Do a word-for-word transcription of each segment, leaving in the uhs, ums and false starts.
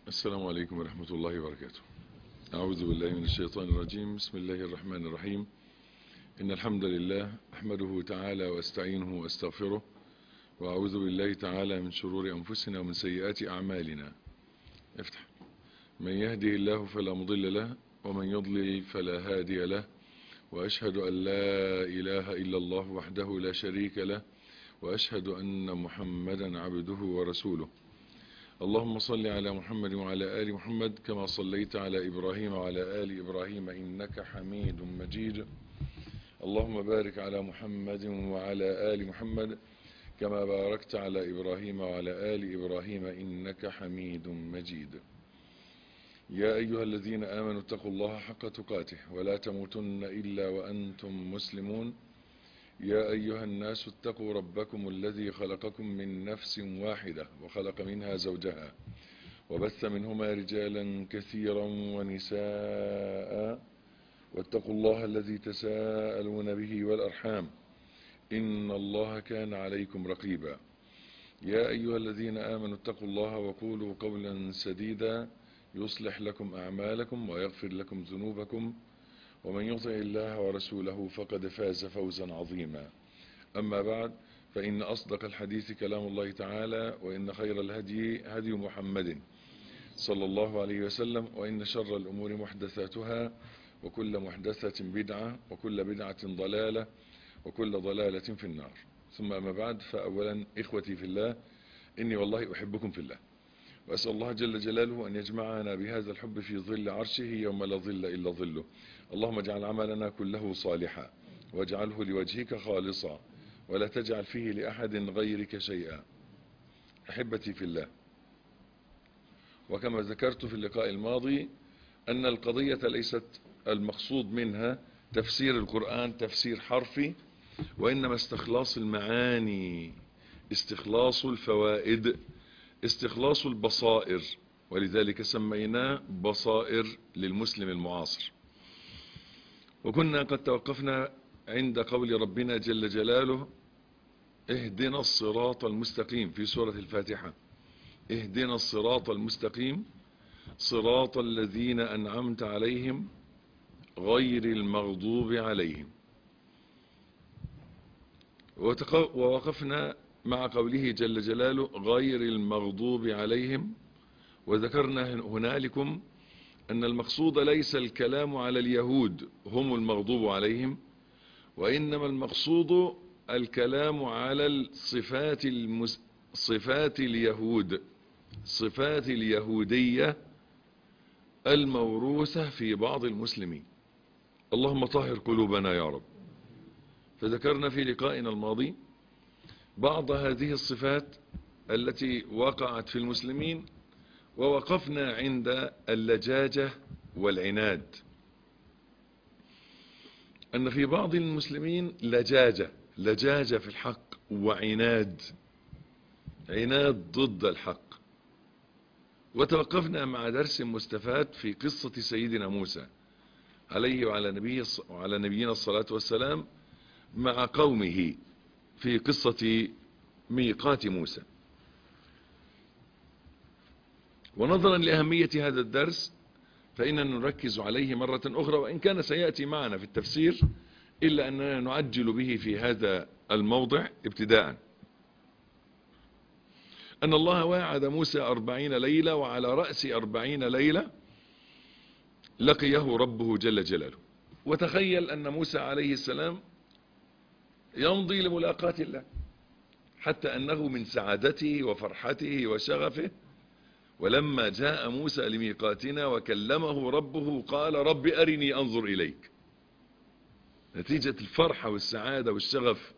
السلام عليكم ورحمة الله وبركاته. أعوذ بالله من الشيطان الرجيم. بسم الله الرحمن الرحيم. إن الحمد لله أحمده تعالى واستعينه واستغفره، وأعوذ بالله تعالى من شرور أنفسنا ومن سيئات أعمالنا. افتح. من يهده الله فلا مضل له، ومن يضلل فلا هادي له، وأشهد أن لا إله إلا الله وحده لا شريك له، وأشهد أن محمدا عبده ورسوله. اللهم صل على محمد وعلى آل محمد كما صليت على إبراهيم وعلى آل إبراهيم إنك حميد مجيد. اللهم بارك على محمد وعلى آل محمد كما باركت على إبراهيم وعلى آل إبراهيم إنك حميد مجيد. يا أيها الذين آمنوا اتقوا الله حق تقاته ولا تموتن إلا وأنتم مسلمون. يا أيها الناس اتقوا ربكم الذي خلقكم من نفس واحدة وخلق منها زوجها وبث منهما رجالا كثيرا ونساء، واتقوا الله الذي تساءلون به والأرحام إن الله كان عليكم رقيبا. يا أيها الذين آمنوا اتقوا الله وقولوا قولا سديدا يصلح لكم أعمالكم ويغفر لكم ذنوبكم، ومن يطع الله ورسوله فقد فاز فوزا عظيما. أما بعد، فإن أصدق الحديث كلام الله تعالى، وإن خير الهدي هدي محمد صلى الله عليه وسلم، وإن شر الأمور محدثاتها، وكل محدثة بدعة، وكل بدعة ضلالة، وكل ضلالة في النار. ثم أما بعد، فأولا إخوتي في الله، إني والله أحبكم في الله، وأسأل الله جل جلاله أن يجمعنا بهذا الحب في ظل عرشه يوم لا ظل إلا ظله. اللهم اجعل عملنا كله صالحا، واجعله لوجهك خالصا، ولا تجعل فيه لأحد غيرك شيئا. أحبتي في الله، وكما ذكرت في اللقاء الماضي أن القضية ليست المقصود منها تفسير القرآن تفسير حرفي، وإنما استخلاص المعاني، استخلاص الفوائد، استخلاص البصائر، ولذلك سميناه بصائر للمسلم المعاصر. وكنا قد توقفنا عند قول ربنا جل جلاله: اهدنا الصراط المستقيم، في سورة الفاتحة. اهدنا الصراط المستقيم صراط الذين أنعمت عليهم غير المغضوب عليهم. ووقفنا مع قوله جل جلاله غير المغضوب عليهم، وذكرنا هنالكم أن المقصود ليس الكلام على اليهود هم المغضوب عليهم، وإنما المقصود الكلام على الصفات المس... صفات اليهود، صفات اليهودية الموروثة في بعض المسلمين. اللهم طهر قلوبنا يا رب. فذكرنا في لقائنا الماضي بعض هذه الصفات التي وقعت في المسلمين، ووقفنا عند اللجاجة والعناد، أن في بعض المسلمين لجاجة لجاجة في الحق، وعناد عناد ضد الحق. وتوقفنا مع درس مستفاد في قصة سيدنا موسى عليه وعلى نبيه وعلى نبينا الصلاة والسلام مع قومه في قصة ميقات موسى. ونظرا لأهمية هذا الدرس فإننا نركز عليه مرة أخرى، وإن كان سيأتي معنا في التفسير، إلا أننا نعجل به في هذا الموضع ابتداء. أن الله وعد موسى أربعين ليلة، وعلى رأس أربعين ليلة لقيه ربه جل جلاله. وتخيل أن موسى عليه السلام يمضي لملاقاة الله، حتى أنه من سعادته وفرحته وشغفه ولما جاء موسى لميقاتنا وكلمه ربه قال رب أرني أنظر إليك. نتيجة الفرحة والسعادة والشغف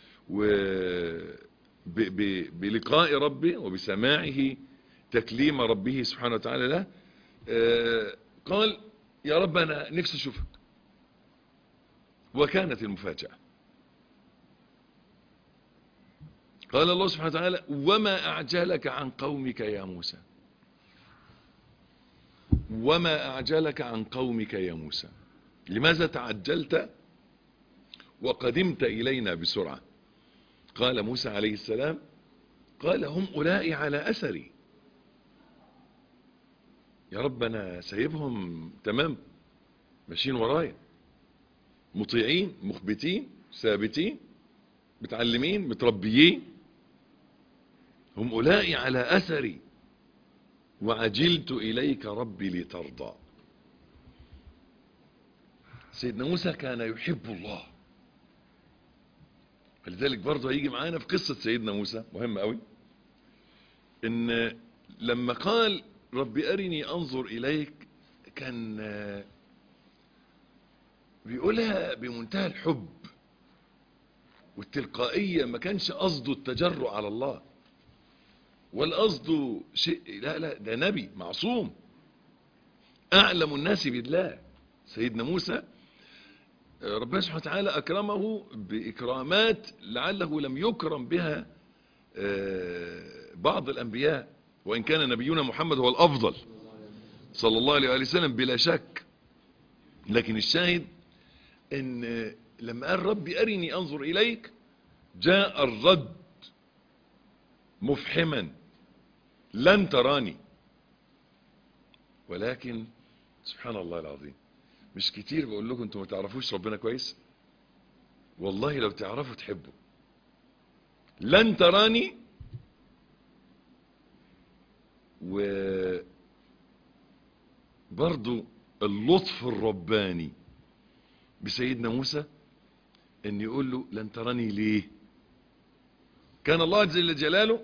بلقاء ربه وبسماعه تكليم ربه سبحانه وتعالى له، قال يا رب أنا نفسي أشوفك. وكانت المفاجأة، قال الله سبحانه وتعالى وما أعجلك عن قومك يا موسى. وما أعجلك عن قومك يا موسى، لماذا تعجلت وقدمت إلينا بسرعة؟ قال موسى عليه السلام قال هم أولئك على أثري يا رب انا سايبهم تمام ماشيين ورايا مطيعين مخبتين ثابتين متعلمين متربيين، هم أولئك على أثري وعجلت إليك ربي لترضى. سيدنا موسى كان يحب الله، فلذلك برضه هيجي معانا في قصة سيدنا موسى مهم قوي، ان لما قال ربي أرني أنظر إليك كان بيقولها بمنتهى الحب والتلقائية، ما كانش قصده التجرؤ على الله ولا قصده شيء، لا لا ده نبي معصوم أعلم الناس بالله. سيدنا موسى ربنا سبحانه وتعالى أكرمه بإكرامات لعله لم يكرم بها بعض الأنبياء، وإن كان نبينا محمد هو الأفضل صلى الله عليه وسلم بلا شك، لكن الشاهد ان لما قال ربي أرني أنظر إليك جاء الرد مفحما لن تراني. ولكن سبحان الله العظيم مش كتير بقول لكم انتم ما تعرفوش ربنا كويس، والله لو تعرفوا تحبوا. لن تراني وبرضو اللطف الرباني بسيدنا موسى ان يقول له لن تراني ليه؟ كان الله جل جلاله،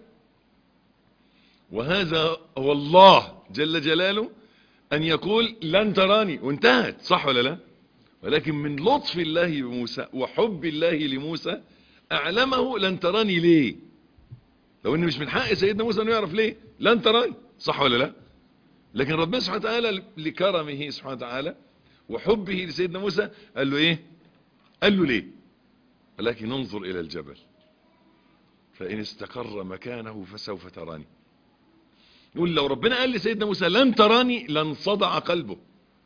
وهذا هو الله جل جلاله، ان يقول لن تراني وانتهت، صح ولا لا؟ ولكن من لطف الله بموسى وحب الله لموسى اعلمه لن تراني ليه، لو ان مش من حق سيدنا موسى انه يعرف ليه لن تراني، صح ولا لا؟ لكن ربنا سبحانه وتعالى لكرمه سبحانه وتعالى وحبه لسيدنا موسى قال له ايه؟ قال له ليه؟ ولكن انظر الى الجبل فان استقر مكانه فسوف تراني. يقول لو ربنا قال لسيدنا موسى لن تراني لانصدع قلبه،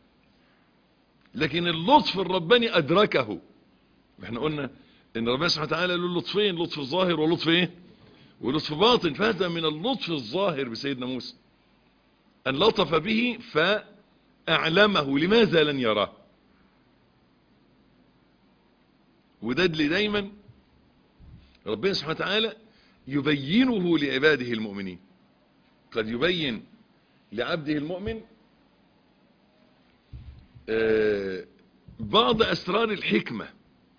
لكن اللطف الرباني ادركه. احنا قلنا ان ربنا سبحانه وتعالى له لطفين، لطف ظاهر ولطف ايه؟ ولطف باطن. فهذا من اللطف الظاهر بسيدنا موسى ان لطف به فاعلمه لماذا لن يراه. وده اللي دايما ربنا سبحانه وتعالى يبينه لعباده المؤمنين. قد يبين لعبده المؤمن بعض أسرار الحكمة.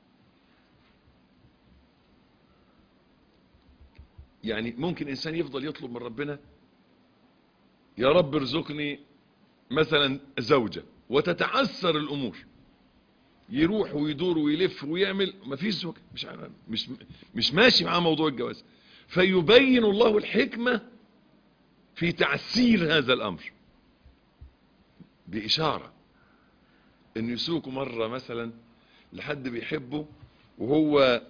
يعني ممكن إنسان يفضل يطلب من ربنا يا رب ارزقني مثلا زوجة، وتتعسر الأمور، يروح ويدور ويلف ويعمل مفيش زوجة، مش مش مش ماشي معاه موضوع الجواز، فيبين الله الحكمة في تعسير هذا الأمر بإشارة إنه يسوق مرة مثلا لحد بيحبه، وهو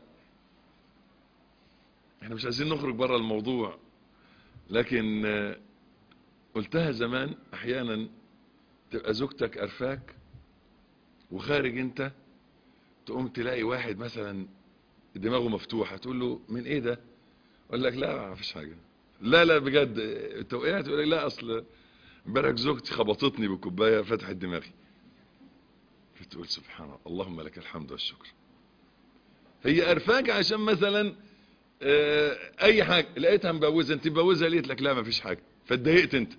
احنا مش عايزين نخرج بره الموضوع، لكن قلتها زمان، احيانا تبقى زوجتك قرفاك وخارج انت تقوم تلاقي واحد مثلا دماغه مفتوحة، تقول له من ايه ده؟ اقول لك لا مفيش حاجة، لا لا بجد انت وقعت، تقول لك لا اصل امبارح زوجتي خبطتني بالكوبايه فتحت دماغي. فتقول سبحان الله، اللهم لك الحمد والشكر. هي قرفاك عشان مثلا اه اي حاجه، لقيتها مبوزه، انت مبوزه لقيت لك لا مفيش حاجه، فاتضايقت انت.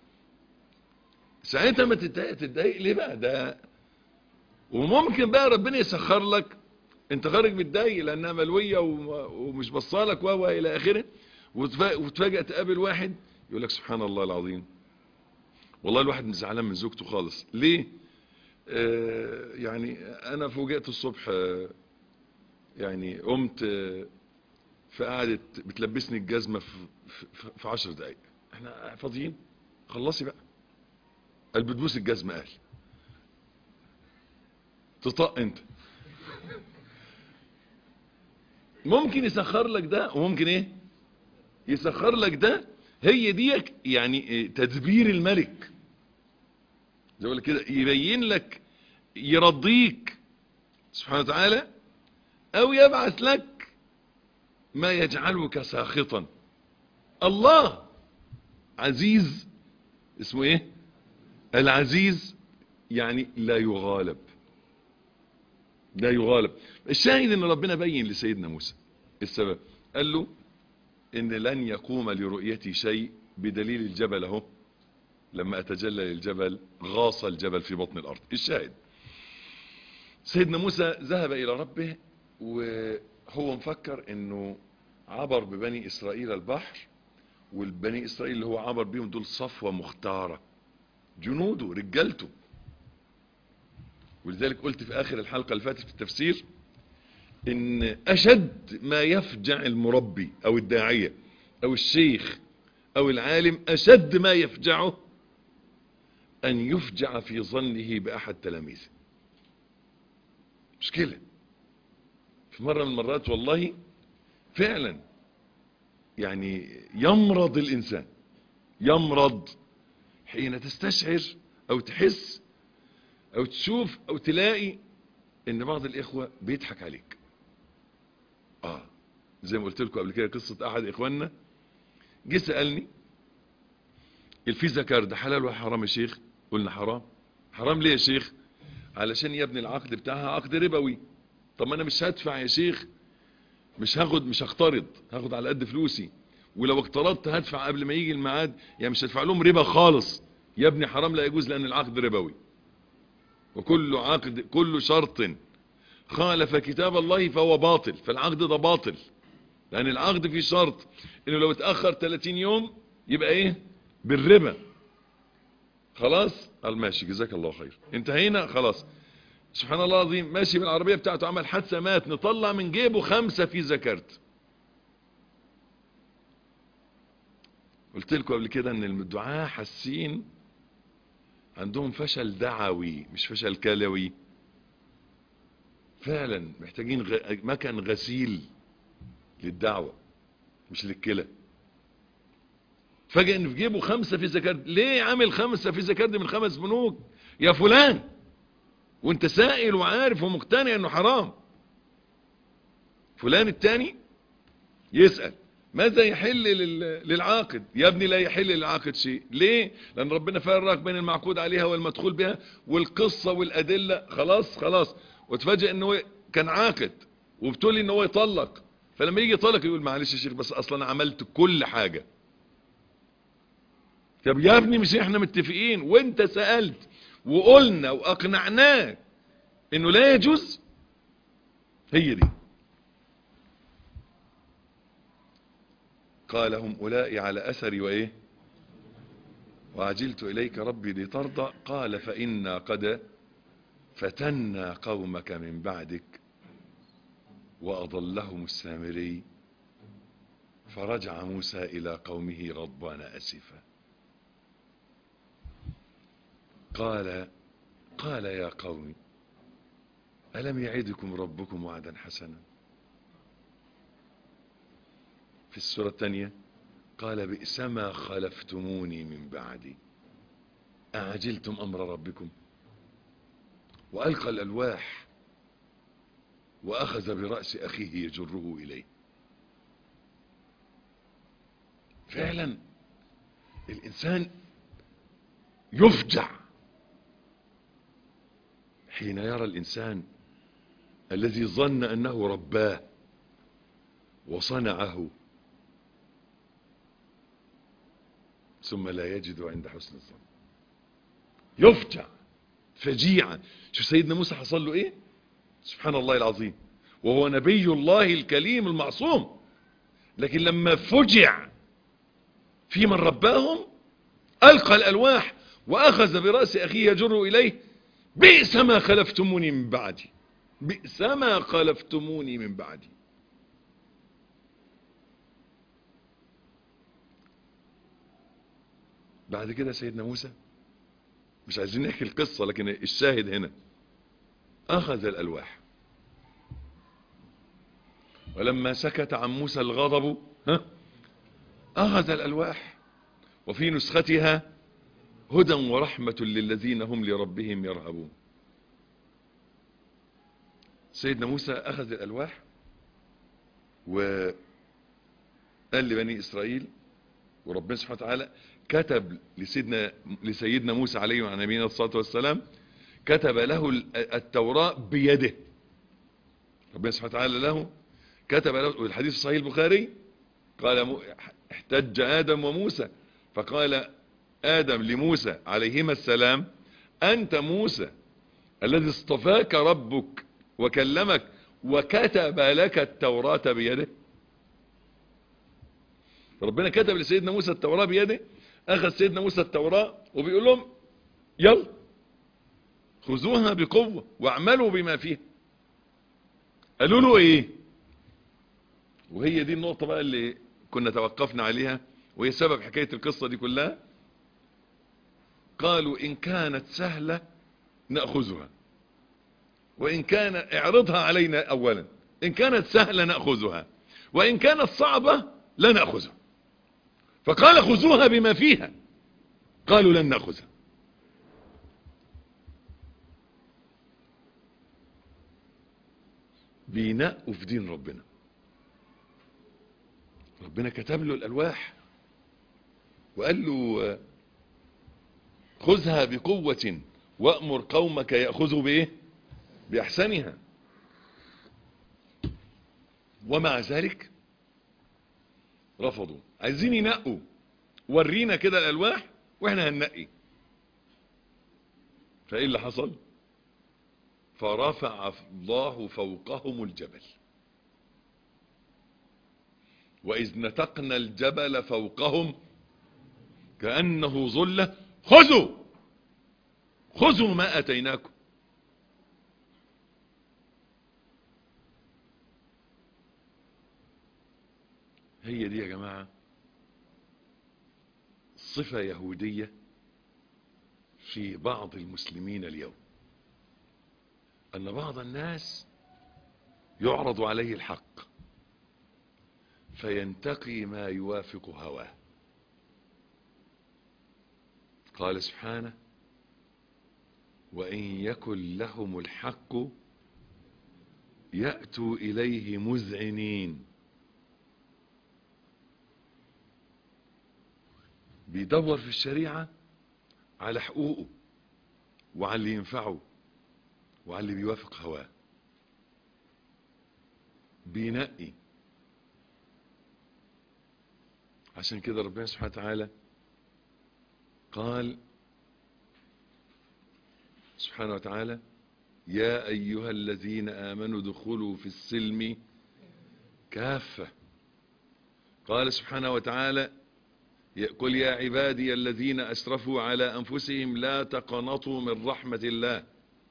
ساعتها ما تتضايق، تتضايق ليه بقى ده؟ وممكن بقى ربنا يسخر لك انت خارج متضايق لانها ملويه ومش بصالك و الى اخره، وتفاجئ تقابل واحد يقول لك سبحان الله العظيم والله الواحد مش زعلان من زوجته خالص. ليه؟ آه يعني انا فوجئت الصبح، آه يعني قمت آه فقعدت بتلبسني الجزمه في, في, في عشر دقايق. احنا فاضيين؟ خلصي بقى. قال بتبوس الجزمه، قال تطق انت. ممكن يسخر لك ده، وممكن ايه يسخر لك ده. هي ديك يعني تدبير الملك، زي ما كده يبين لك، يرضيك سبحانه وتعالى، او يبعث لك ما يجعلك ساخطا. الله عزيز اسمه ايه؟ العزيز يعني لا يغالب، لا يغالب. الشاهد ان ربنا بين لسيدنا موسى السبب، قال له ان لن يقوم لرؤيتي شيء بدليل الجبل اهو، لما اتجلى للجبل غاص الجبل في بطن الارض. الشاهد سيدنا موسى ذهب الى ربه وهو مفكر انه عبر ببني اسرائيل البحر، والبني اسرائيل اللي هو عبر بيهم دول صفوة مختارة، جنوده رجالته. ولذلك قلت في اخر الحلقة اللي فاتت في التفسير ان اشد ما يفجع المربي او الداعية او الشيخ او العالم، اشد ما يفجعه ان يفجع في ظنه باحد تلاميذه. مشكلة. في مرة من المرات والله فعلا يعني يمرض الانسان، يمرض حين تستشعر او تحس او تشوف او تلاقي ان بعض الاخوة بيضحك عليك. اه زي ما قلت لكم قبل كده قصة احد اخواننا جه سألني الفيزا كارد حلال ولا حرام يا شيخ؟ قلنا حرام. حرام ليه يا شيخ؟ علشان يا ابني العقد بتاعها عقد ربوي. طب ما انا مش هدفع يا شيخ، مش هاخد، مش هقترض، هاخد على قد فلوسي، ولو اقترضت هدفع قبل ما يجي الميعاد، يعني مش هدفع لهم ربا خالص. يا ابني حرام، لا يجوز، لان العقد ربوي، وكل عقد كل شرط خالف كتاب الله فهو باطل. فالعقد ده باطل، لان العقد فيه شرط انه لو اتأخر ثلاثين يوم يبقى ايه؟ بالربا. خلاص قال ماشي جزاك الله خير، انتهينا خلاص. سبحان الله العظيم، ماشي بالعربية بتاعته، عمل حادثة مات، نطلع من جيبه خمسة في زكارت. قلت لكم قبل كده ان الدعاة حاسين عندهم فشل دعوي مش فشل كلوي. فعلا محتاجين غ... مكان غسيل للدعوة مش للكلى. فجأة ان في جيبه خمسة في زكارت. ليه عامل خمسة في زكارت من خمس بنوك يا فلان وانت سائل وعارف ومقتنع انه حرام؟ فلان التاني يسأل ماذا يحل للعاقد؟ يا ابني لا يحل للعاقد شيء. ليه؟ لان ربنا فرق بين المعقود عليها والمدخول بها والقصة والادلة. خلاص خلاص. وتفاجئ انه كان عاقد وبتقولي انه هو يطلق، فلما يجي يطلق يقول معلش يا شيخ بس اصلا انا عملت كل حاجة. طب يا ابني مش احنا متفقين وانت سألت وقلنا واقنعناه انه لا يجوز؟ هي دي. قال هم أولئك على أثري وإيه وعجلت إليك ربي لترضى. قال فإنا قد فتنا قومك من بعدك وأضلهم السامري فرجع موسى إلى قومه غضبان أسفا. قال قال يا قوم ألم يعدكم ربكم وعدا حسنا؟ في السورة الثانية قال بئس ما خلفتموني من بعدي أعجلتم أمر ربكم. وألقى الألواح وأخذ برأس أخيه يجره إليه. فعلا الإنسان يفجع حين يرى الإنسان الذي ظن أنه رباه وصنعه ثم لا يجد عند حسن الظن. يفجع فجيعا. شوف سيدنا موسى حصل له ايه؟ سبحان الله العظيم، وهو نبي الله الكليم المعصوم، لكن لما فجع في من رباهم ألقى الألواح وأخذ برأس أخيه يجر إليه. بئس ما خلفتموني من بعدي، بئس ما خلفتموني من بعدي. بعد كده سيدنا موسى، مش عايزين نحكي القصة لكن الشاهد هنا، أخذ الألواح ولما سكت عن موسى الغضب ها أخذ الألواح وفي نسختها هدى ورحمة للذين هم لربهم يرهبون. سيدنا موسى أخذ الألواح وقال لبني إسرائيل، وربنا سبحانه وتعالى كتب لسيدنا, لسيدنا موسى عليه وعلى نبينا الصلاة والسلام، كتب له التوراة بيده. ربنا سبحانه وتعالى له كتب له، والحديث صحيح البخاري قال احتج آدم وموسى فقال آدم لموسى عليهما السلام: أنت موسى الذي اصطفاك ربك وكلمك وكتب لك التوراة بيده. ربنا كتب لسيدنا موسى التوراة بيده. أخذ سيدنا موسى التوراة وبيقول لهم يلا خذوها بقوة واعملوا بما فيها. قالوا له ايه؟ وهي دي النقطة بقى اللي كنا توقفنا عليها، وهي سبب حكاية القصة دي كلها. قالوا إن كانت سهلة نأخذها، وإن كان اعرضها علينا أولا، إن كانت سهلة نأخذها، وإن كانت صعبة لا نأخذها. فقال خذوها بما فيها. قالوا لن نأخذها. بينقوا في دين ربنا. ربنا كتب له الألواح وقال له خذها بقوة وأمر قومك يأخذوا بإيه؟ بأحسنها. ومع ذلك رفضوا، عايزين ينقوا. ورينا كده الألواح وإحنا هننقي. فإيه اللي حصل؟ فرفع الله فوقهم الجبل. وإذ نتقنا الجبل فوقهم كأنه ظلة خذوا خذوا ما أتيناكم. هي دي يا جماعة صفة يهودية في بعض المسلمين اليوم، أن بعض الناس يعرض عليه الحق فينتقي ما يوافق هواه. قال سبحانه: وإن يكن لهم الحق يأتوا إليه مذعنين. بيدور في الشريعة على حقوقه وعلى اللي ينفعه وعلى اللي بيوافق هواه. بينقي. عشان كده ربنا سبحانه وتعالى قال سبحانه وتعالى: يا أيها الذين آمنوا ادخلوا في السلم كافة. قال سبحانه وتعالى: قل يا عبادي الذين أسرفوا على أنفسهم لا تقنطوا من رحمة الله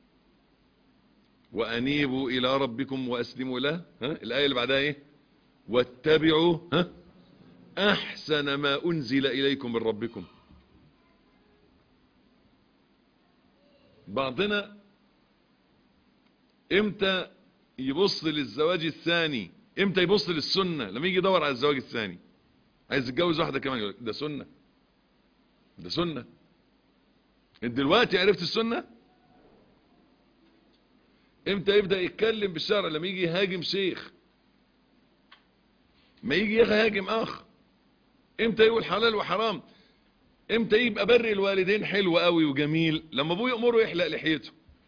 وأنيبوا إلى ربكم وأسلموا له. ها؟ الآية اللي بعدها إيه؟ واتبعوا ها؟ أحسن ما أنزل إليكم من ربكم. بعضنا امتى يبص للزواج الثاني؟ امتى يبص للسنة؟ لما يجي يدور على الزواج الثاني، عايز يتجوز واحدة كمان، يقول ده سنة، ده سنة. انت دلوقتي عرفت السنة؟ امتى يبدأ يتكلم بالشرع؟ لما يجي يهاجم شيخ، ما يجي يهاجم اخ. امتى يقول حلال وحرام؟ امتى يبقى بر الوالدين حلو قوي وجميل؟ لما ابوه يأمره يحلق لحيته.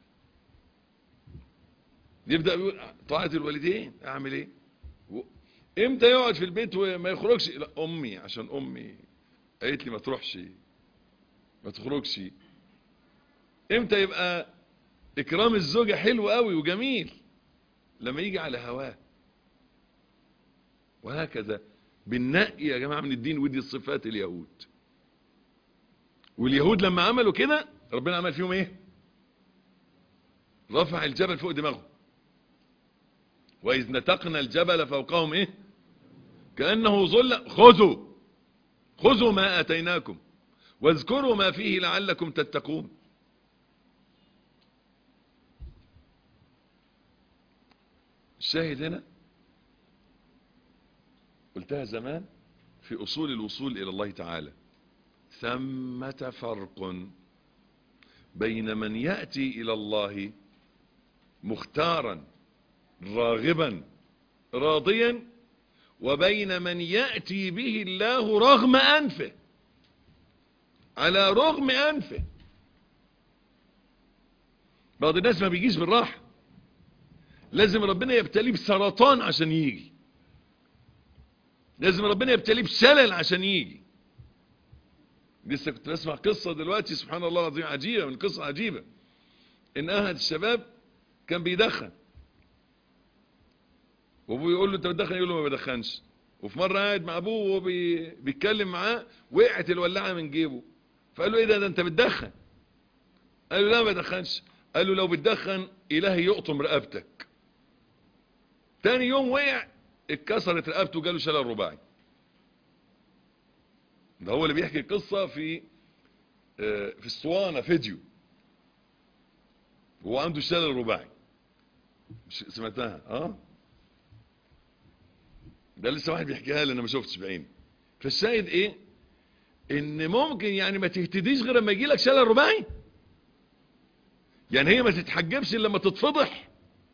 يبدأ يقول طاعة الوالدين اعمل ايه؟ امتى يقعد في البيت وما يخرجش؟ لا امي، عشان امي قالت لي ما تروحش ما تخرجش. امتى يبقى اكرام الزوجة حلو قوي وجميل؟ لما يجي على هواه. وهكذا بالنقي يا جماعة من الدين. ودي صفات اليهود. واليهود لما عملوا كده ربنا عمل فيهم ايه؟ رفع الجبل فوق دماغهم. وإذ نتقنا الجبل فوقهم ايه؟ كأنه ظل خذوا خذوا ما آتيناكم واذكروا ما فيه لعلكم تتقون. الشاهد هنا قلتها زمان في أصول الوصول إلى الله تعالى: ثمة فرق بين من يأتي إلى الله مختارا راغبا راضيا، وبين من يأتي به الله رغم أنفه. على رغم أنفه. بعض الناس ما بيجيش بالراحة، لازم ربنا يبتليه بسرطان عشان يجي، لازم ربنا يبتليه بشلل عشان يجي. لسه كنت بسمع قصة دلوقتي سبحان الله العظيم عجيبة، من قصة عجيبة، ان احد الشباب كان بيدخن، وابوه يقول له انت بتدخن؟ يقول له ما بدخنش. وفي مرة قاعد مع ابوه وهو بي... بيتكلم معاه، وقعت الولاعة من جيبه، فقال له ايه ده ده انت بتدخن؟ قال له لا ما بدخنش. قال له لو بتدخن الهي يقطم رقبتك. تاني يوم وقع اتكسرت رقبته وجاله شلل رباعي. ده هو اللي بيحكي القصة في في الصوانة فيديو، وهو عنده شلل رباعي. مش سمعتها؟ اه ده لسه واحد بيحكيها لي، انا ما شفتش بعيني. فالشاهد ايه؟ ان ممكن يعني ما تهتديش غير لما يجي لك شلل رباعي. يعني هي ما تتحجبش الا لما تتفضح.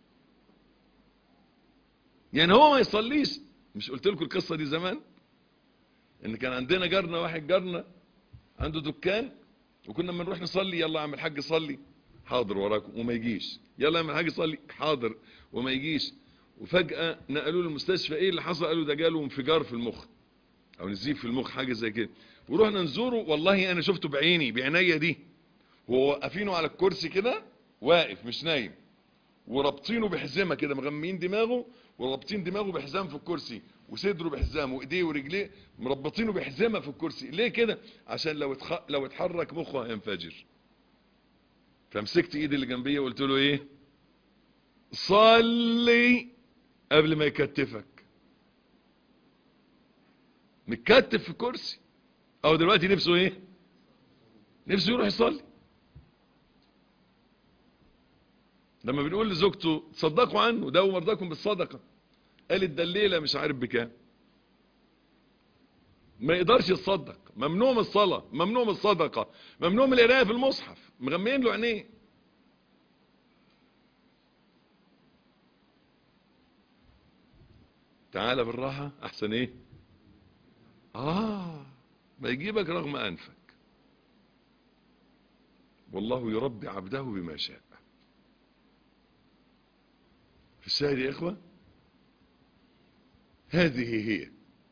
يعني هو ما يصليش. مش قلت لكم القصه دي زمان؟ ان كان عندنا جارنا، واحد جارنا عنده دكان، وكنا بنروح نصلي، يلا يا عم الحاج صلي، حاضر وراكم، وما يجيش. يلا يا عم الحاج صلي، حاضر، وما يجيش. وفجأة نقلوا له المستشفى. ايه اللي حصل؟ قالوا ده جاله انفجار في المخ او نزيف في المخ، حاجة زي كده. ورحنا نزوره، والله انا شفته بعيني بعينيا دي، وهو واقفينه على الكرسي كده، واقف مش نايم، ورابطينه بحزامه كده، مغمين دماغه ورابطين دماغه بحزام في الكرسي، وصدره بحزام، وايديه ورجليه مربطينه بحزامه في الكرسي. ليه كده؟ عشان لو اتخ... لو اتحرك مخه هينفجر. فمسكت ايدي اللي جنبيه وقلت له ايه؟ صلي قبل ما يكتفك. متكتف في كرسي، او دلوقتي نفسه ايه؟ نفسه يروح يصلي. لما بنقول لزوجته تصدقوا عنه، داووا مرضاكم بالصدقه، قالت ده الليله مش عارف بكام، ما يقدرش يتصدق، ممنوع من الصلاه، ممنوع من الصدقه، ممنوع من القرايه في المصحف، مغميين له عينيه. تعالى بالراحه احسن ايه؟ اه ما يجيبك رغم انفك. والله يربي عبده بما شاء. في الشاهد يا اخوه، هذه هي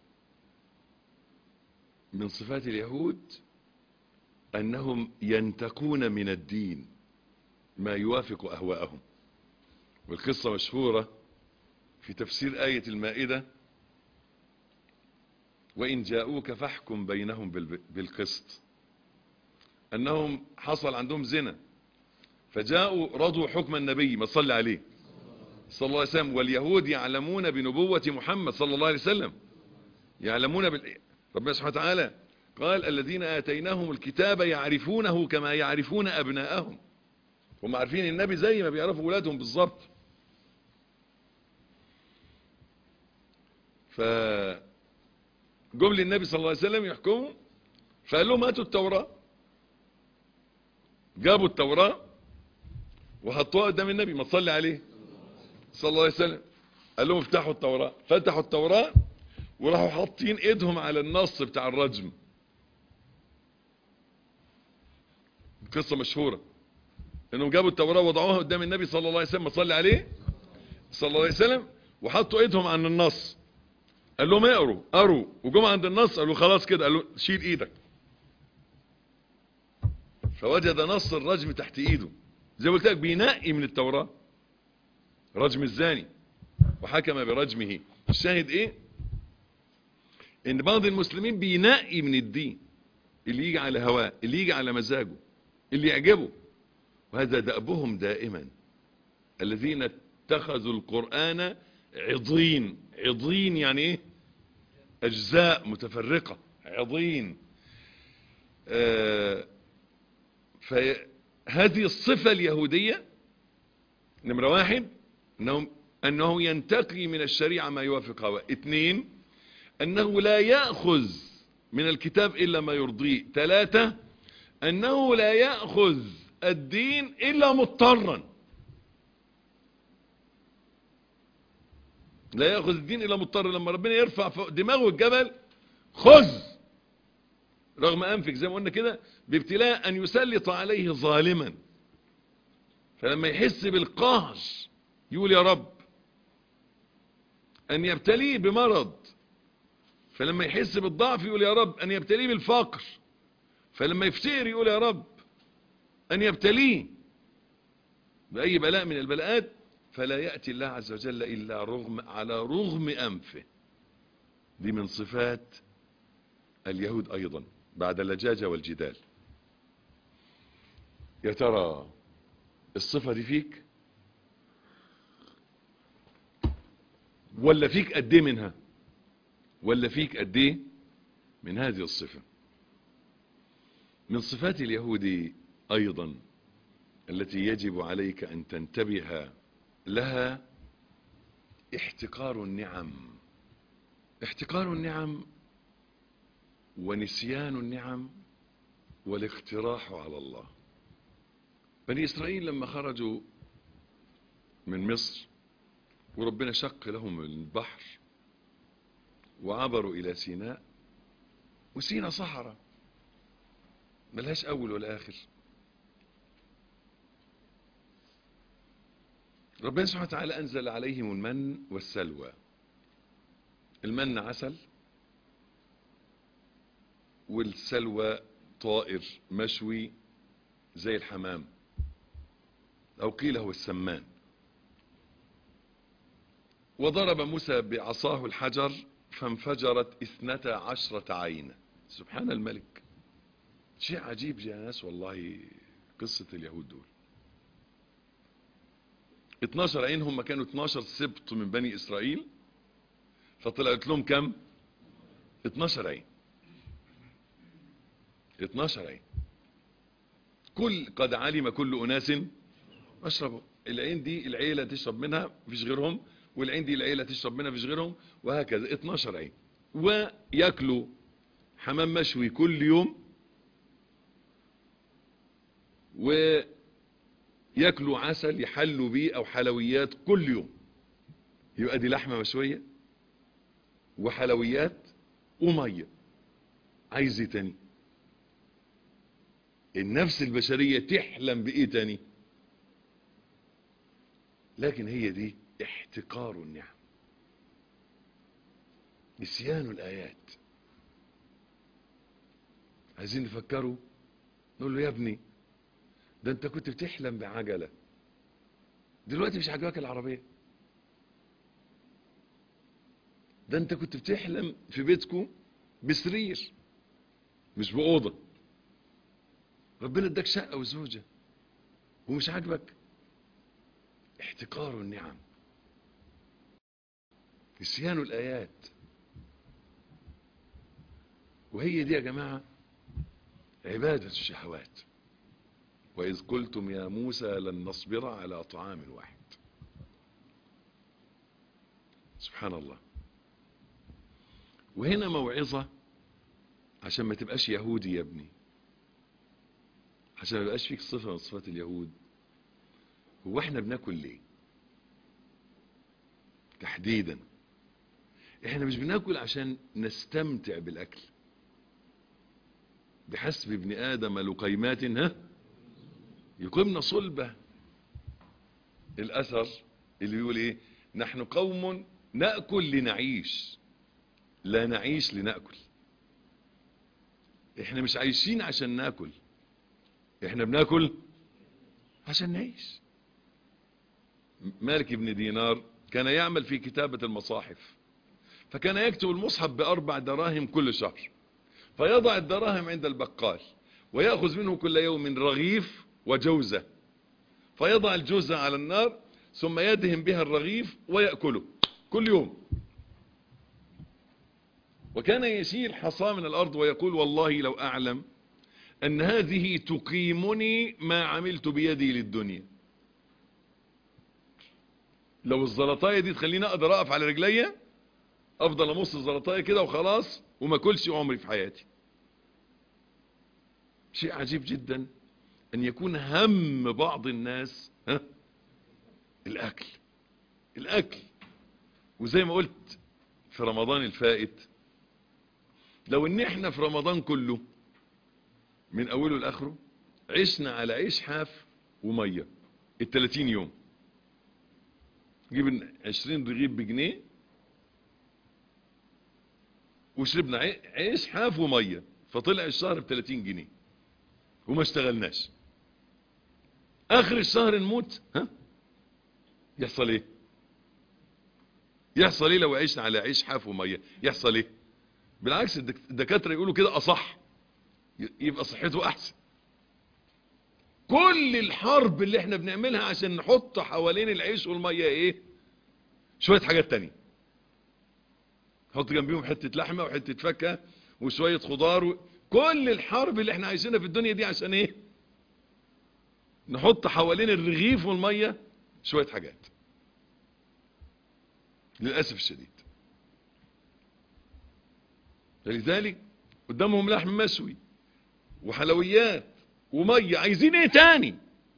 من صفات اليهود، انهم ينتقون من الدين ما يوافق اهواءهم. والقصة مشهورة في تفسير آية المائدة: وإن جاءوك فاحكم بينهم بالقسط. أنهم حصل عندهم زنا، فجاءوا رضوا حكم النبي، ما صلى عليه صلى الله عليه وسلم. واليهود يعلمون بنبوة محمد صلى الله عليه وسلم، يعلمون بال... ربنا سبحانه وتعالى قال الذين آتيناهم الكتاب يعرفونه كما يعرفون أبناءهم. هم عارفين النبي زي ما بيعرفوا أولادهم بالظبط. فجم للنبي صلى الله عليه وسلم يحكموا، فقال لهم هاتوا التوراة. جابوا التوراة وحطوها قدام النبي، ما تصلي عليه صلى الله عليه وسلم. قال لهم افتحوا التوراة، فتحوا التوراة وراحوا حاطين ايدهم على النص بتاع الرجم. قصة مشهورة انهم جابوا التوراة وضعوها قدام النبي صلى الله عليه وسلم، ما تصلي عليه صلى الله عليه وسلم، وحطوا ايدهم عن النص. قال لهم اقروا، قروا، وجم عند النص قالوا خلاص كده، قالوا شيل ايدك. فوجد نص الرجم تحت ايده، زي ما قلت لك بينقي من التوراة رجم الزاني، وحكم برجمه. الشاهد ايه؟ ان بعض المسلمين بينقي من الدين اللي يجي على هواه، اللي يجي على مزاجه، اللي يعجبه. وهذا دأبهم دائما، الذين اتخذوا القرآن عضين. عضين يعني ايه؟ اجزاء متفرقة، عضين. آه فهذه الصفة اليهودية نمرة واحد، انه, أنه ينتقي من الشريعة ما يوافق هواه. اثنين، انه لا يأخذ من الكتاب الا ما يرضيه. ثلاثة، انه لا يأخذ الدين الا مضطرا. لا يأخذ الدين الا مضطرا. لما ربنا يرفع فوق دماغه الجبل، خذ، رغم أنفك زي ما قلنا كده، بابتلاء أن يسلط عليه ظالما، فلما يحس بالقهر يقول يا رب. أن يبتليه بمرض، فلما يحس بالضعف يقول يا رب. أن يبتليه بالفقر، فلما يفتقر يقول يا رب. أن يبتليه بأي بلاء من البلاءات، فلا يأتي الله عز وجل إلا رغم على رغم أنفه. دي من صفات اليهود أيضا بعد اللجاجة والجدال. يا ترى الصفة دي فيك ولا فيك قد ايه منها؟ ولا فيك قد ايه من هذه الصفة؟ من صفات اليهود أيضا التي يجب عليك أن تنتبه لها احتقار النعم. احتقار النعم ونسيان النعم والاقتراح على الله. بني إسرائيل لما خرجوا من مصر وربنا شق لهم البحر وعبروا إلى سيناء، وسيناء صحراء ملهاش أول ولا آخر. ربنا سبحانه وتعالى أنزل عليهم المن والسلوى. المن عسل، والسلوى طائر مشوي زي الحمام، أو قيل هو السمان. وضرب موسى بعصاه الحجر فانفجرت اثنتا عشرة عين. سبحان الملك. شيء عجيب يا ناس والله قصة اليهود دول. اتناشر عين، هم كانوا اتناشر سبط من بني إسرائيل، فطلعت لهم كم؟ اتناشر عين. اتناشر عين. كل قد علم كل أناس اشربوا. العين دي العيلة تشرب منها مفيش غيرهم، والعين دي العيلة تشرب منها مفيش غيرهم، وهكذا اتناشر عين. ويأكلوا حمام مشوي كل يوم، ويأكلوا عسل يحلوا بيه أو حلويات كل يوم. يبقى دي لحمة مشوية وحلويات ومية. عايز ايه تاني؟ النفس البشرية تحلم بايه تاني؟ لكن هي دي احتقار النعم، نسيان الآيات. عايزين نفكروا، نقول له يا ابني ده انت كنت بتحلم بعجلة، دلوقتي مش عاجباك العربية. ده انت كنت بتحلم في بيتكم بسرير مش بأوضة، ربنا اداك شقة وزوجة ومش عاجبك. احتقار النعم، نسيان الآيات. وهي دي يا جماعة عبادة الشهوات. وإذ قلتم يا موسى لن نصبر على طعام واحد. سبحان الله. وهنا موعظة عشان ما تبقاش يهودي يا ابني، عشان ما يبقاش فيك صفة من صفات اليهود. هو احنا بناكل ليه تحديدا؟ احنا مش بناكل عشان نستمتع بالاكل. بحسب ابن ادم لقيمات ها يقمن صلبه. الاثر اللي بيقول ايه؟ نحن قوم ناكل لنعيش، لا نعيش لناكل. احنا مش عايشين عشان ناكل، احنا بناكل عشان نعيش. مالك بن دينار كان يعمل في كتابة المصاحف، فكان يكتب المصحف بأربع دراهم كل شهر، فيضع الدراهم عند البقال ويأخذ منه كل يوم رغيف وجوزة، فيضع الجوزة على النار ثم يدهن بها الرغيف ويأكله كل يوم. وكان يشيل حصى من الأرض ويقول والله لو أعلم أن هذه تقيمني ما عملت بيدي للدنيا. لو الزلطاية دي تخليني أقدر أقف على رجلي، أفضل أمص الزلطاية كده وخلاص وما كلش عمري في حياتي. شيء عجيب جدا أن يكون هم بعض الناس ها الأكل. الأكل. وزي ما قلت في رمضان الفائت، لو ان احنا في رمضان كله من اوله لاخره عشنا على عيش حاف وميه التلاتين يوم. جيب عشرين رغيف بجنيه وشربنا عيش حاف وميه، فطلع الشهر بتلاتين جنيه وما اشتغلناش. اخر الشهر نموت، ها يحصل ايه؟ يحصل ايه لو عشنا على عيش حاف وميه؟ يحصل ايه؟ بالعكس الدكاتره يقولوا كده اصح، يبقى صحته احسن. كل الحرب اللي احنا بنعملها عشان نحط حوالين العيش والميه ايه؟ شويه حاجات تانية، نحط جنبيهم حته لحمه وحته فاكهه وشويه خضار و... كل الحرب اللي احنا عايشينها في الدنيا دي عشان ايه؟ نحط حوالين الرغيف والميه شويه حاجات. للاسف الشديد. فلذلك قدامهم لحم مشوي وحلويات وميه، عايزين ايه تاني؟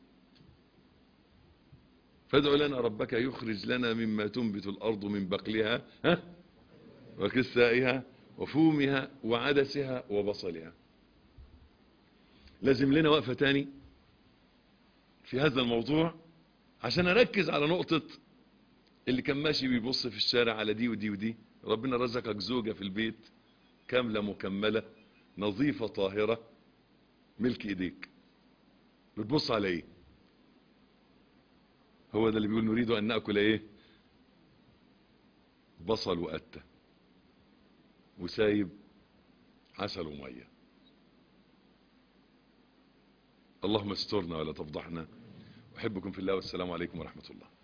فادع لنا ربك يخرج لنا مما تنبت الارض من بقلها، ها، وكسائها وفومها وعدسها وبصلها. لازم لنا وقفة تاني في هذا الموضوع عشان اركز على نقطة اللي كان ماشي بيبص في الشارع على دي ودي ودي. ربنا رزقك زوجة في البيت كاملة مكملة نظيفة طاهرة ملك ايديك، بتبص على ايه؟ هو ده اللي بيقول نريد ان نأكل ايه؟ بصل وقتة وسايب عسل ومية. اللهم استرنا ولا تفضحنا. احبكم في الله والسلام عليكم ورحمة الله.